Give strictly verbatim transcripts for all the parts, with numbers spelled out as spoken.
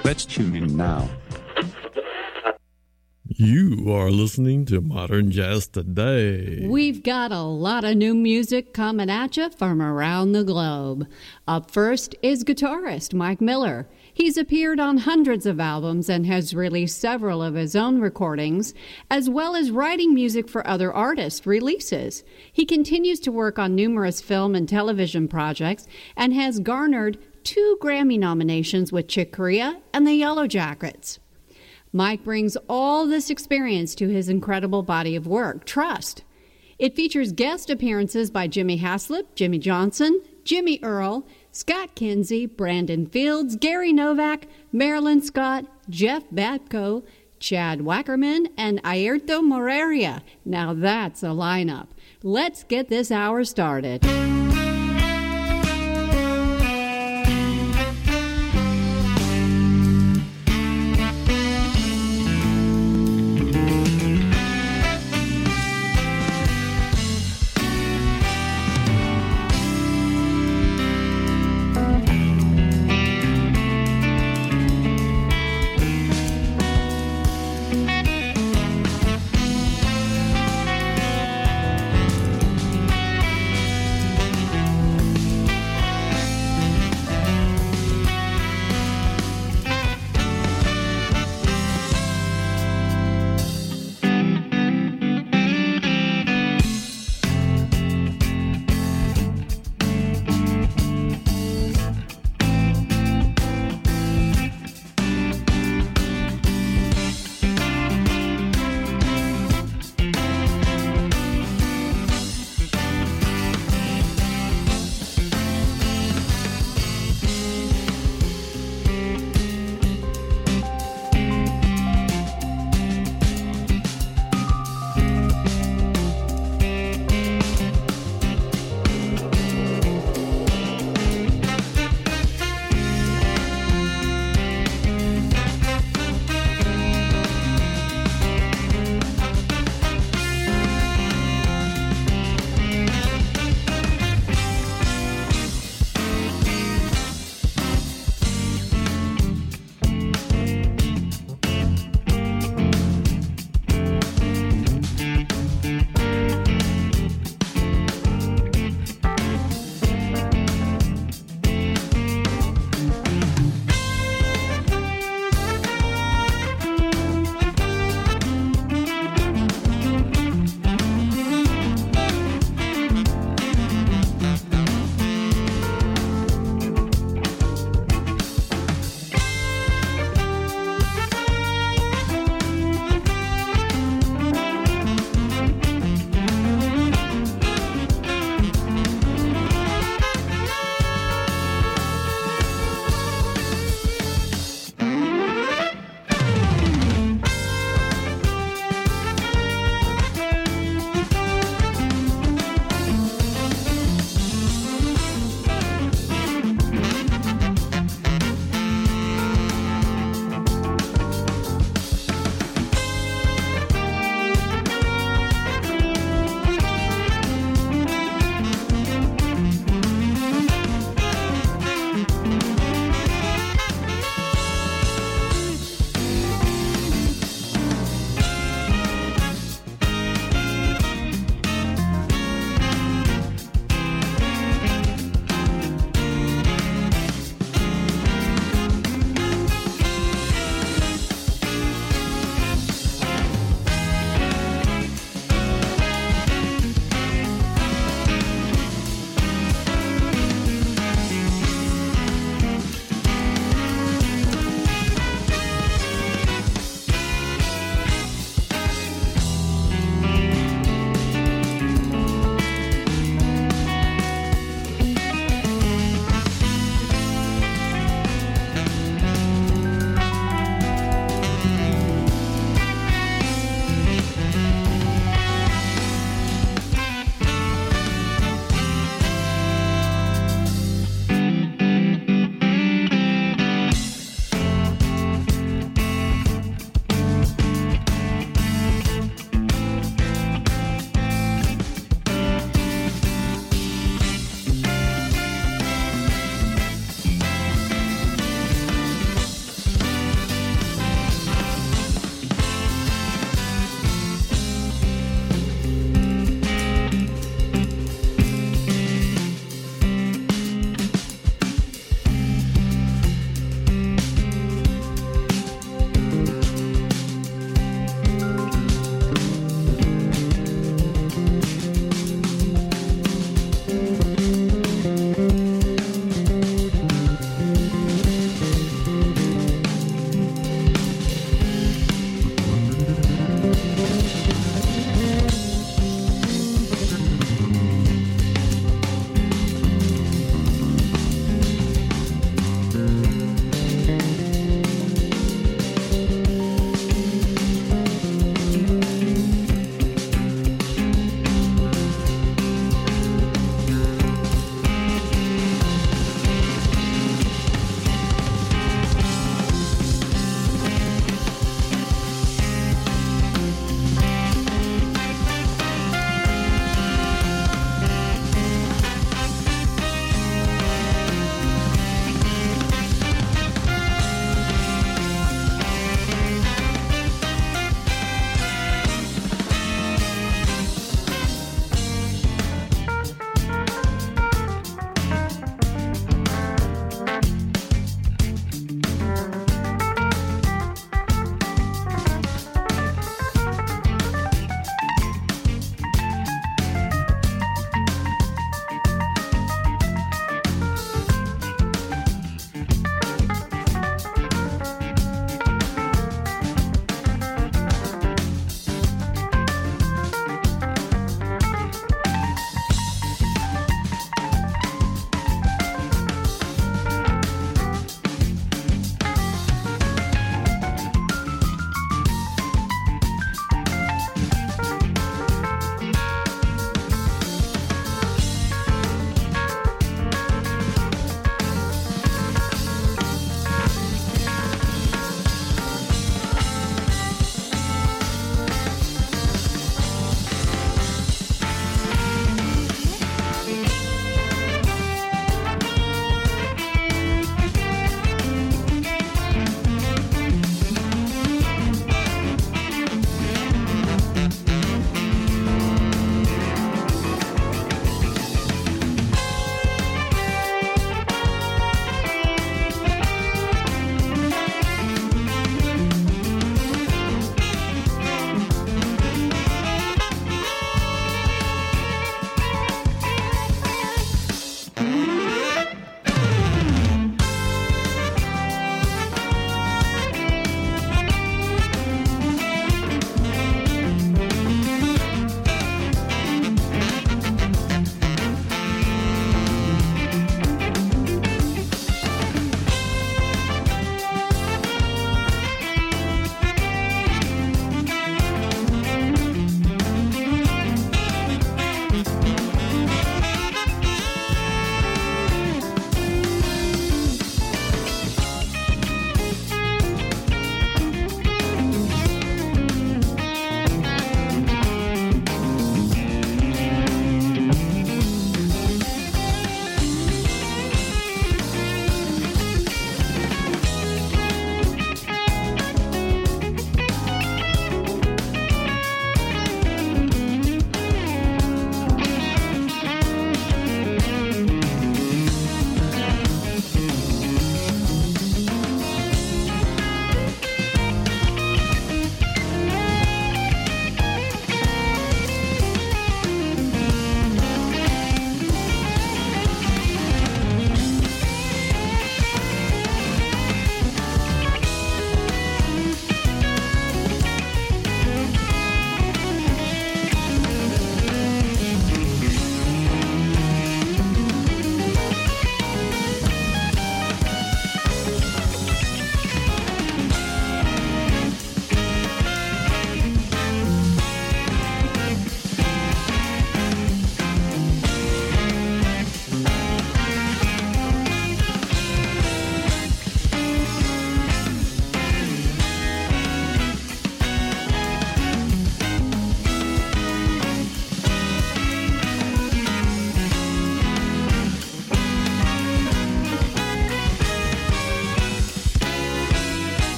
Let's tune in now. You are listening to Modern Jazz Today. We've got a lot of new music coming at you from around the globe. Up first is guitarist Mike Miller. He's appeared on hundreds of albums and has released several of his own recordings, as well as writing music for other artists' releases. He continues to work on numerous film and television projects and has garnered two Grammy nominations with Chick Corea and the Yellow Jackets. Mike brings all this experience to his incredible body of work, Trust. It features guest appearances by Jimmy Haslip, Jimmy Johnson, Jimmy Earl, Scott Kinsey, Brandon Fields, Gary Novak, Marilyn Scott, Jeff Batko, Chad Wackerman, and Airto Moreira. Now that's a lineup. Let's get this hour started.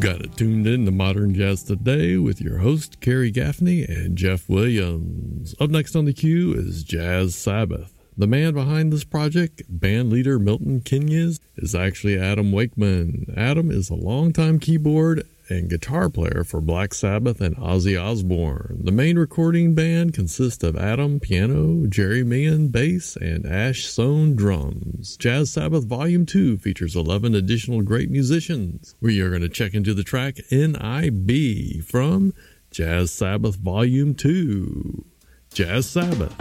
got it tuned in to Modern Jazz Today with your host, Kerry Gaffney and Jeff Williams. Up next on the queue is Jazz Sabbath. The man behind this project, band leader Milton Keynes, is actually Adam Wakeman. Adam is a longtime keyboard and guitar player for Black Sabbath and Ozzy Osbourne. The main recording band consists of Adam, piano, Jerry Meehan, bass, and Ash Sohn, drums. Jazz Sabbath Volume two features eleven additional great musicians. We are going to check into the track N I B from Jazz Sabbath Volume two. Jazz Sabbath.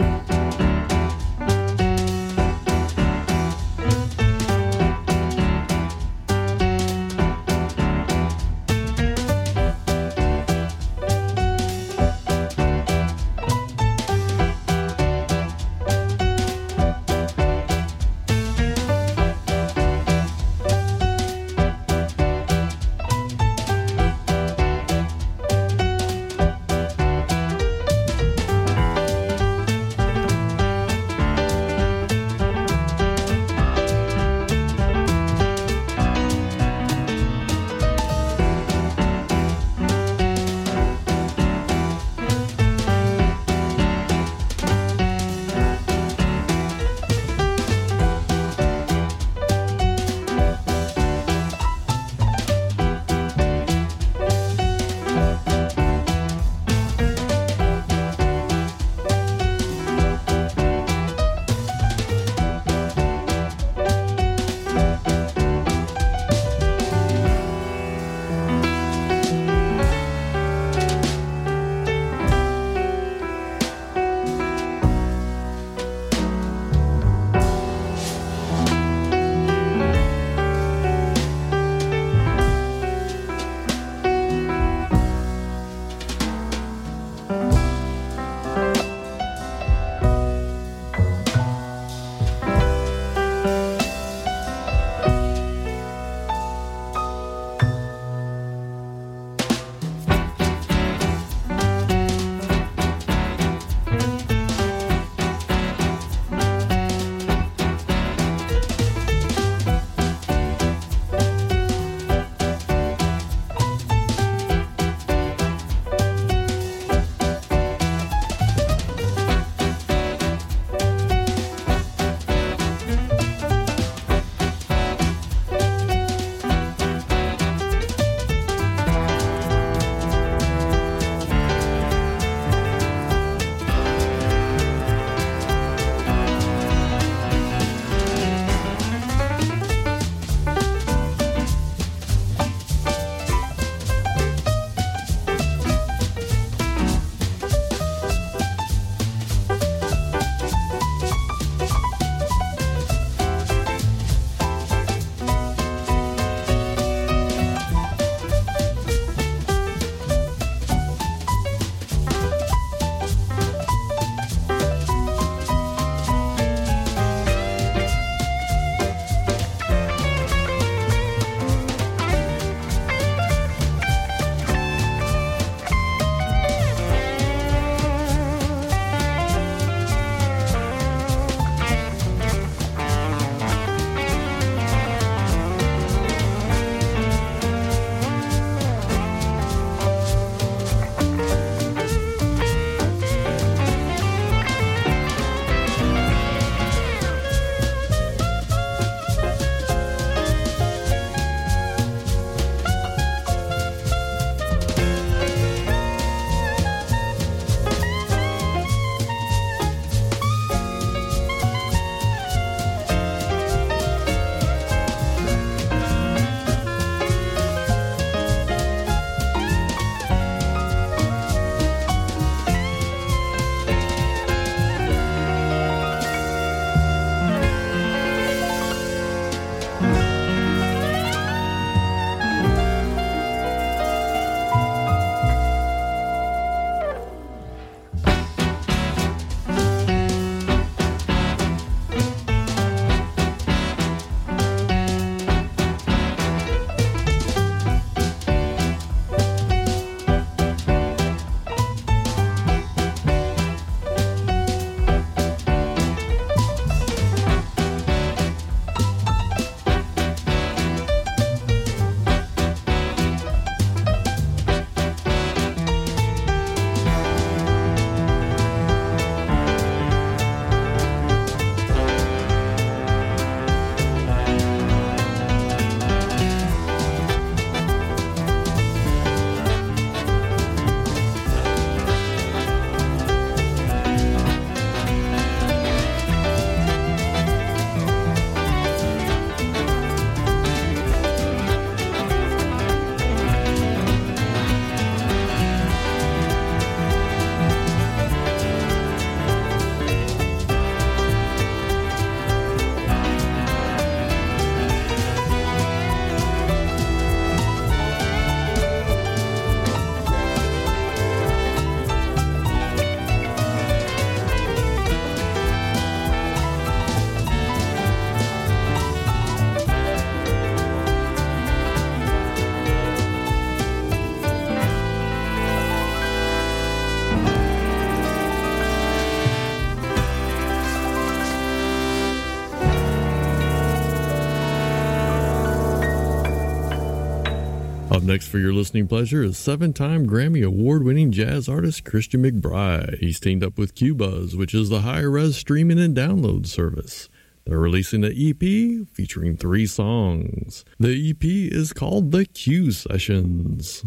next for your listening pleasure is seven-time Grammy Award-winning jazz artist Christian McBride. He's teamed up with Qbuzz, which is the high-res streaming and download service. They're releasing an E P featuring three songs. The E P is called The Q Sessions.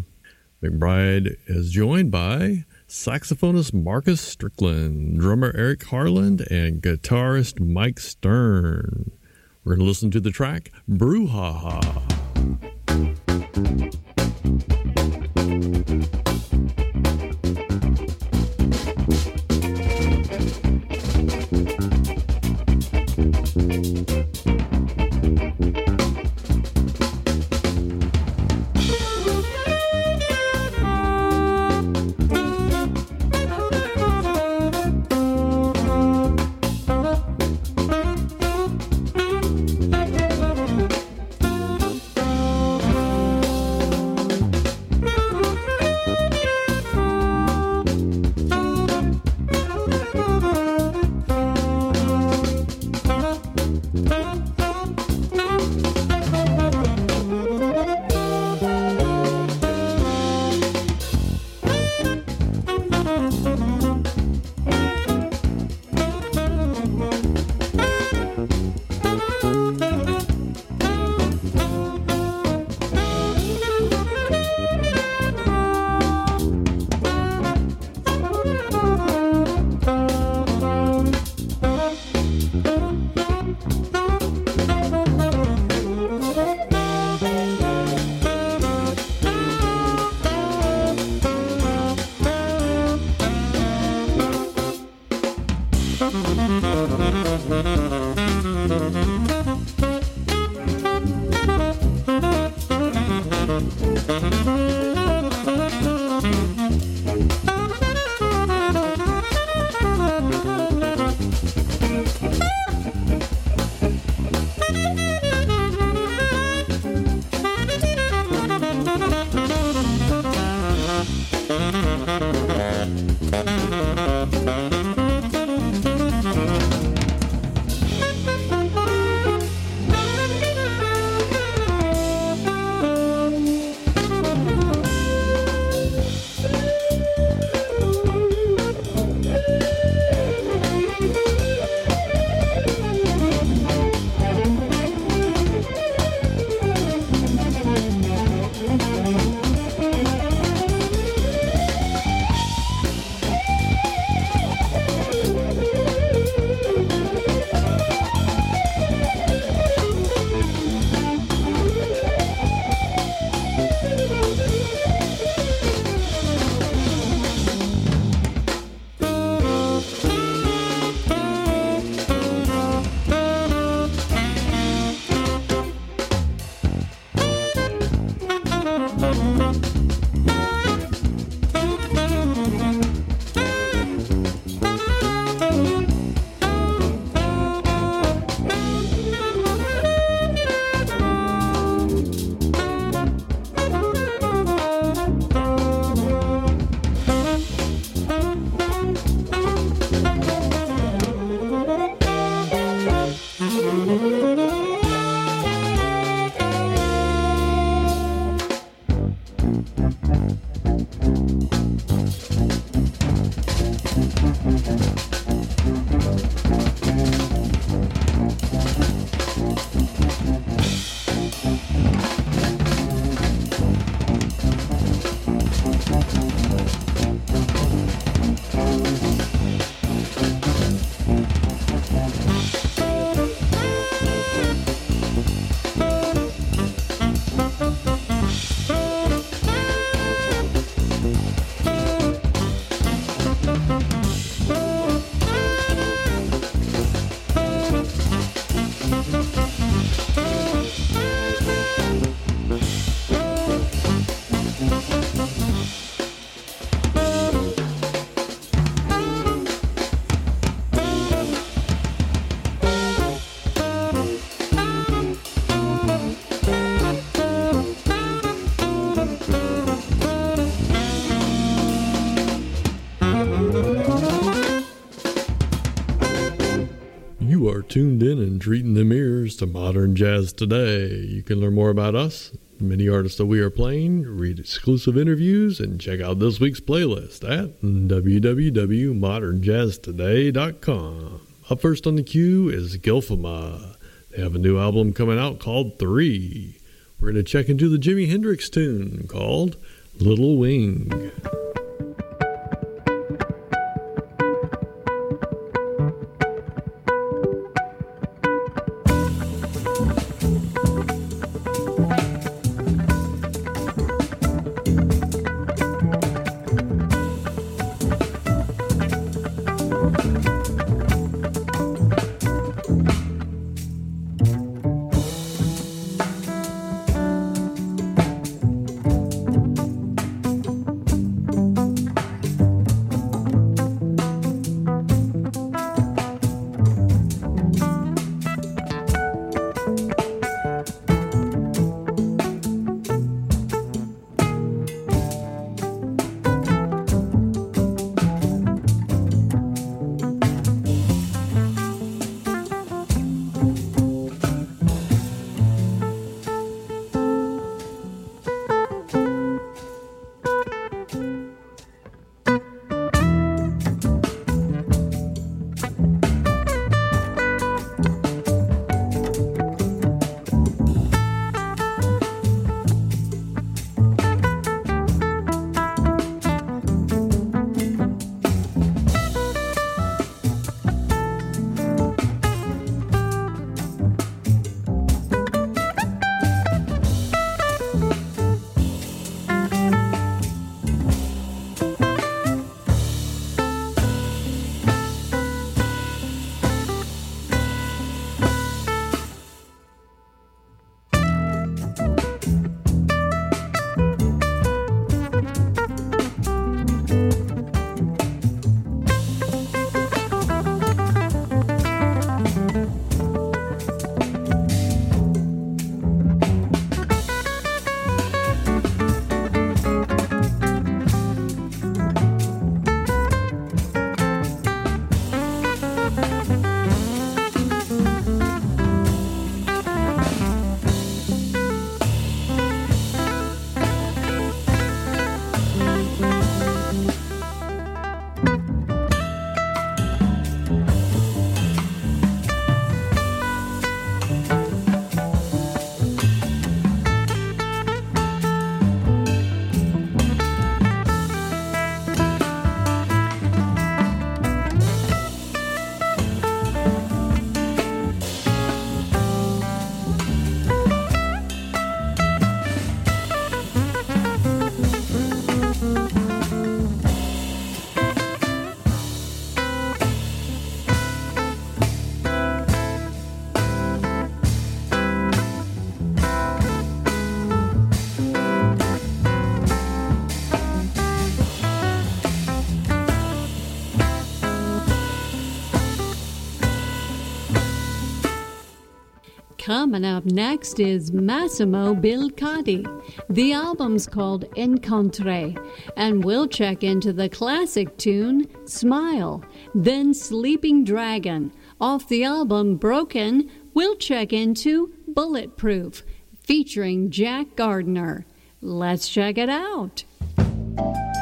McBride is joined by saxophonist Marcus Strickland, drummer Eric Harland, and guitarist Mike Stern. We're going to listen to the track Brouhaha. Tuned in and treating them ears to Modern Jazz Today. You can learn more about us, many artists that we are playing, read exclusive interviews, and check out this week's playlist at w w w dot modern jazz today dot com. Up first on the queue is Gilfama. They have a new album coming out called Three. We're going to check into the Jimi Hendrix tune called Little Wing. Coming up next is Massimo Bilcotti. The album's called Incontre, and we'll check into the classic tune Smile, then Sleeping Dragon. Off the album Broken, we'll check into Bulletproof, featuring Jack Gardner. Let's check it out.